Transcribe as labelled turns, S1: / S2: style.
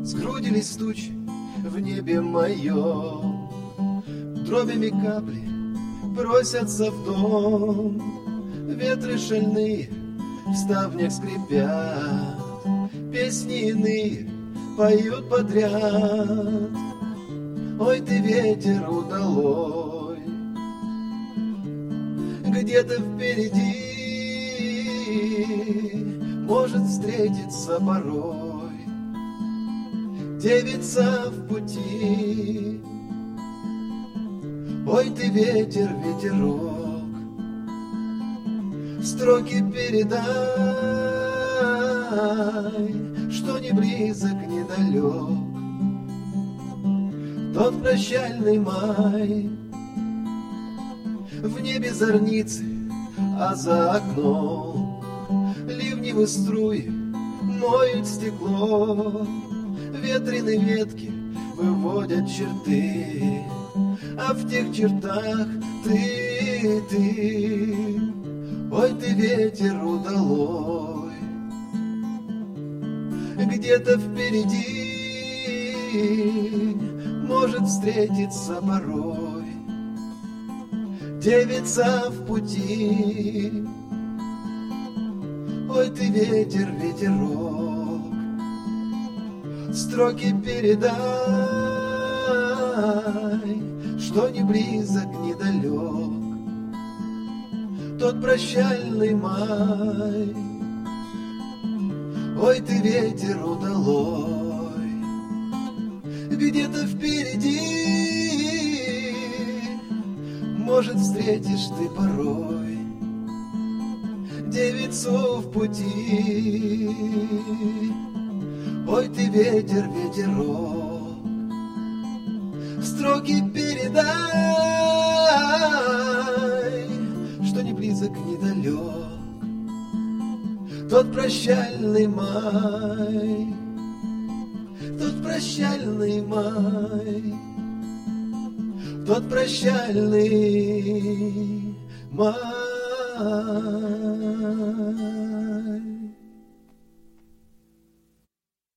S1: Сгрудились тучи в небе моем, дробями капли просятся в дом. Ветры шальные в ставнях скрипят, песни иные поют подряд. Ой, ты ветер удалой, где-то впереди может встретиться порой девица в пути. Ой, ты ветер, ветерок, строки передай, что не близок, не далек тот прощальный май. В небе зорницы, а за окном ливневые струи моют стекло. Ветреные ветки выводят черты, а в тех чертах ты. Ой, ты ветер удалой, где-то впереди может встретиться порой девица в пути. Ой, ты ветер, ветерок, строки передай, что не близок, не далек тот прощальный май. Ой, ты ветер удалой, где-то впереди может встретишь ты порой девицу в пути. Ой, ты ветер, ветерок, строки передай, что не близок, не далек тот прощальный май, тот прощальный май, тот прощальный май.